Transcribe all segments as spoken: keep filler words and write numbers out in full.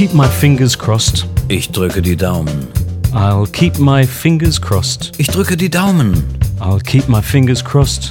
keep my fingers crossed. Ich drücke die Daumen. I'll keep my fingers crossed. Ich drücke die Daumen. I'll keep my fingers crossed.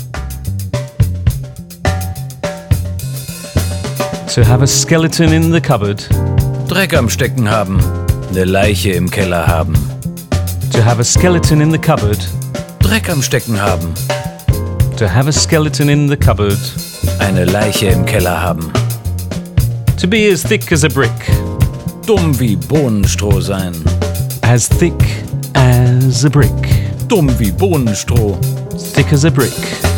To have a skeleton in the cupboard. Dreck am Stecken haben. Eine Leiche im Keller haben. To have a skeleton in the cupboard. Dreck am Stecken haben. To have a skeleton in the cupboard. Eine Leiche im Keller haben. To be as thick as a brick. Dumm wie Bohnenstroh sein. As thick as a brick. Dumm wie Bohnenstroh. Thick as a brick.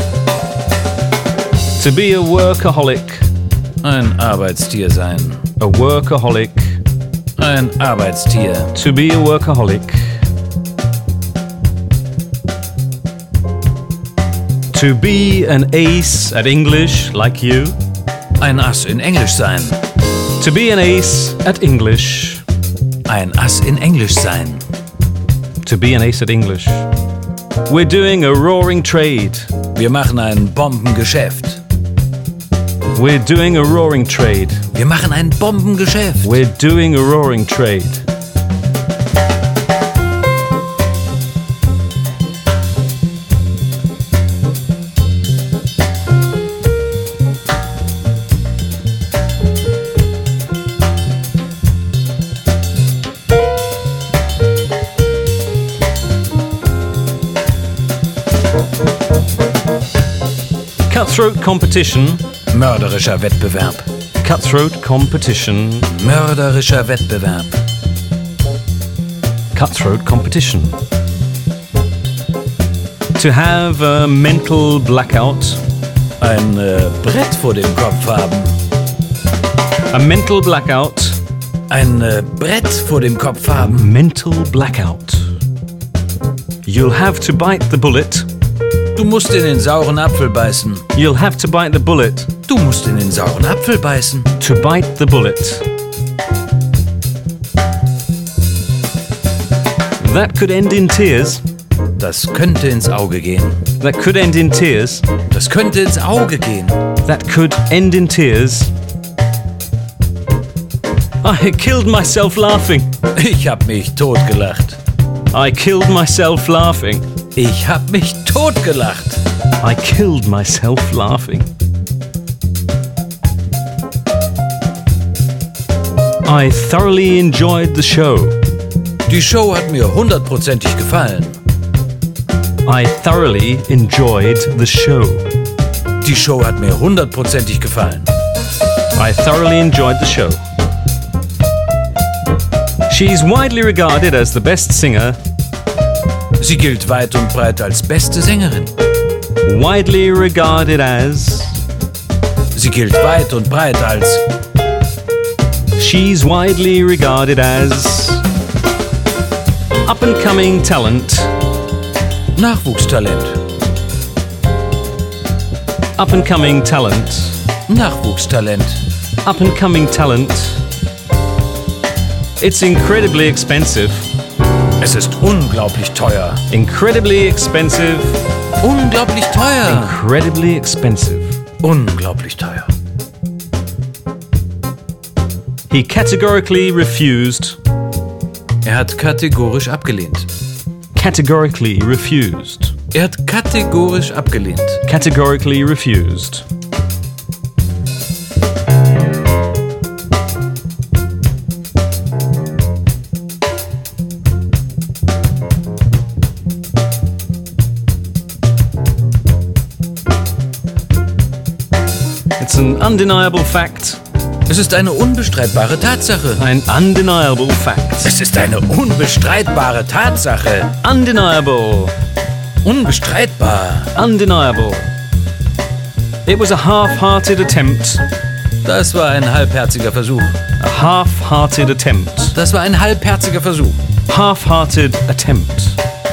To be a workaholic. Ein Arbeitstier sein. A workaholic. Ein Arbeitstier. To be a workaholic. To be an ace at English like you. Ein Ass in Englisch sein. To be an ace at English. Ein Ass in Englisch sein. To be an ace at English. We're doing a roaring trade. Wir machen ein Bombengeschäft. We're doing a roaring trade. Wir machen ein Bombengeschäft. We're doing a roaring trade. Cutthroat competition. Mörderischer Wettbewerb. Cutthroat competition. Mörderischer Wettbewerb. Cutthroat competition. To have a mental blackout. Ein äh, Brett vor dem Kopf haben. A mental blackout. Ein äh, Brett vor dem Kopf haben. Mental blackout. You'll have to bite the bullet. Du musst in den sauren Apfel beißen. You'll have to bite the bullet. Du musst in den sauren Apfel beißen. To bite the bullet. That could end in tears. Das könnte ins Auge gehen. That could end in tears. Das könnte ins Auge gehen. That could end in tears. I killed myself laughing. Ich hab mich totgelacht. I killed myself laughing. Ich hab mich totgelacht. I killed myself laughing. I thoroughly enjoyed the show. Die Show hat mir hundertprozentig gefallen. I thoroughly enjoyed the show. Die Show hat mir hundertprozentig gefallen. I thoroughly enjoyed the show. She's widely regarded as the best singer. Sie gilt weit und breit als beste Sängerin. Widely regarded as. Sie gilt weit und breit als. She's widely regarded as. Up-and-coming talent. Nachwuchstalent. Up-and-coming talent. Nachwuchstalent. Up-and-coming talent. It's incredibly expensive. Es ist unglaublich teuer. Incredibly expensive. Unglaublich teuer. Incredibly expensive. Unglaublich teuer. He categorically refused. Er hat kategorisch abgelehnt. Categorically refused. Er hat kategorisch abgelehnt. Categorically refused. It's an undeniable fact. Es ist eine unbestreitbare Tatsache. Ein undeniable fact. Es ist eine unbestreitbare Tatsache. Undeniable. Unbestreitbar. Undeniable. It was a half-hearted attempt. Das war ein halbherziger Versuch. A half-hearted attempt. Das war ein halbherziger Versuch. Half-hearted attempt.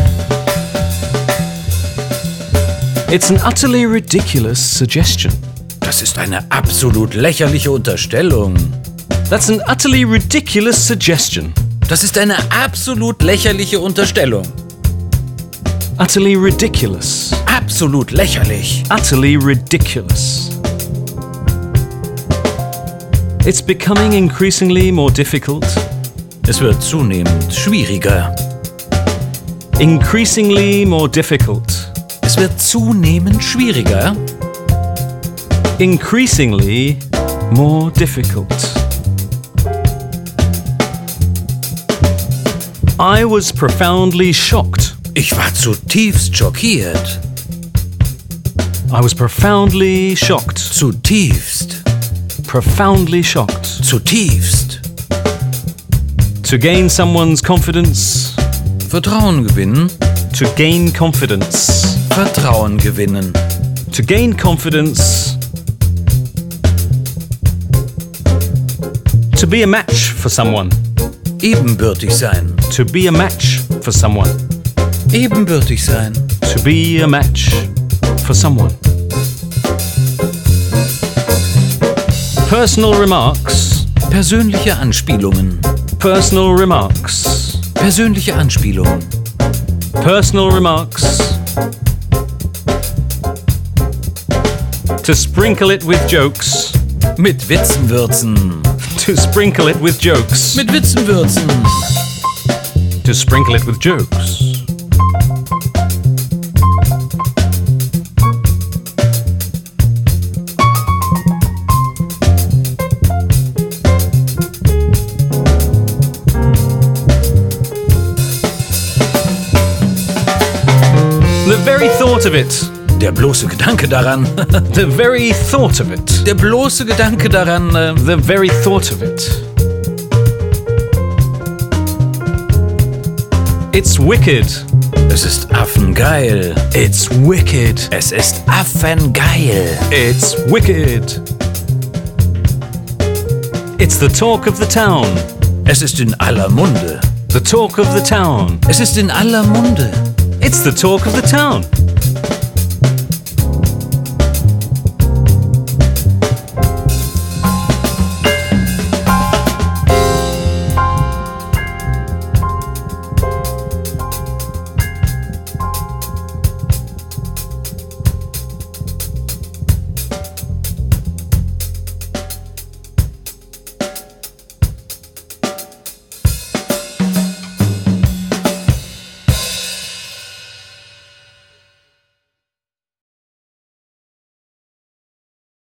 It's an utterly ridiculous suggestion. Das ist eine absolut lächerliche Unterstellung. That's an utterly ridiculous suggestion. Das ist eine absolut lächerliche Unterstellung. Utterly ridiculous. Absolut lächerlich. Utterly ridiculous. It's becoming increasingly more difficult. Es wird zunehmend schwieriger. Increasingly more difficult. Es wird zunehmend schwieriger. Increasingly more difficult. I was profoundly shocked. Ich war zutiefst schockiert. I was profoundly shocked. Zutiefst. Profoundly shocked. Zutiefst. To gain someone's confidence. Vertrauen gewinnen. To gain confidence. Vertrauen gewinnen. To gain confidence. To be a match for someone. Ebenbürtig sein. To be a match for someone. Ebenbürtig sein. To be a match for someone. Personal remarks. Persönliche Anspielungen. Personal remarks. Persönliche Anspielungen. Personal remarks. To sprinkle it with jokes. Mit Witzen würzen. To sprinkle it with jokes. Mit Witzen würzen. To sprinkle it with jokes. The very thought of it. Der bloße Gedanke daran. The very thought of it. Der bloße Gedanke daran. Äh, The very thought of it. It's wicked. Es ist affengeil. It's wicked. Es ist affengeil. It's wicked. It's the talk of the town. Es ist in aller Munde. The talk of the town. Es ist in aller Munde. It's the talk of the town.